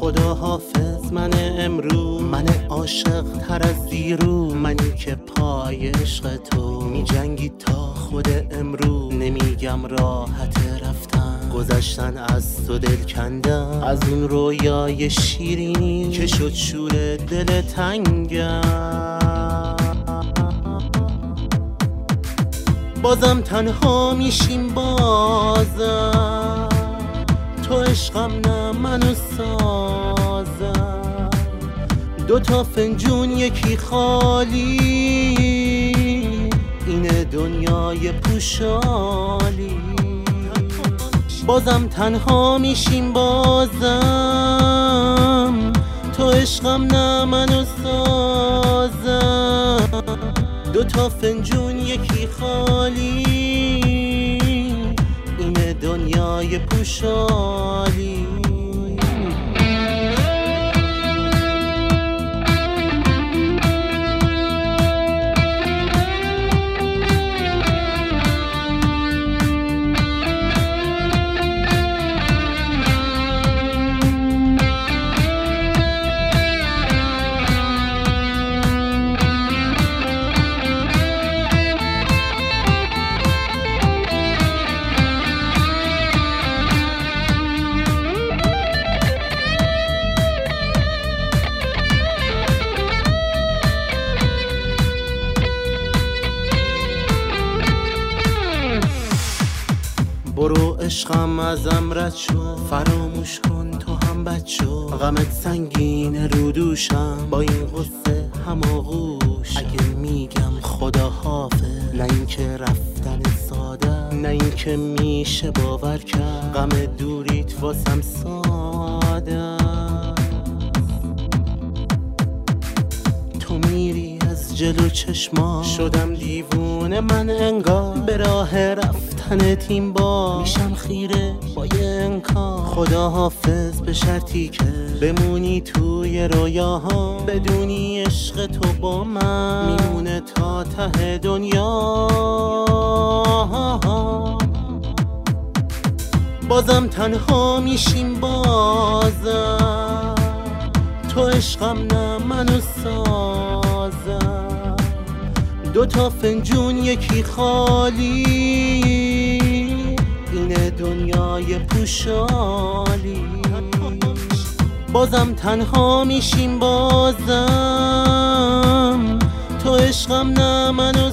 خدا حافظ من امروز، من عاشق تر از دیرو، منی که پای عشق تو می جنگی تا خود امروز. نمیگم راحت رفتن گذشتن از تو دل کندم، از اون رویای شیرینی که شد شور دل تنگم. بازم تنها میشیم بازم، تو عشقم نه منو سازم. دوتا فنجون یکی خالی، اینه دنیای پوشالی. بازم تنها میشیم بازم، تو عشقم نه منو سازم. دوتا فنجون یکی خالی، اینه دنیای پوشالی. برو عشقم ازم رد شو، فراموش کن تو هم بد شو. غمت سنگینه رو دوشم، با این غصه هماغوش. اگه میگم خدا حافظ، نه این که رفتن ساده، نه این که میشه باور کرد غم دوریت واسم ساده. تو میری از جلو چشما، شدم دیوونه من انگار. به راه رفتن تیم با میشم خیره با یه انکار. خدا حافظ به شرطی که بمونی توی رویاها، بدونی عشق تو با من میمونه تا ته دنیا. بازم تنها میشیم بازم، تو عشقم نه منو سازم. دوتا فنجون یکی خالی، اینه دنیای پوشالی. بازم تنها میشیم بازم، تو عشقم نه منو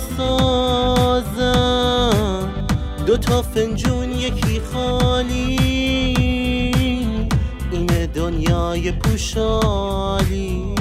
سازم. دوتا فنجون یکی خالی، اینه دنیای پوشالی.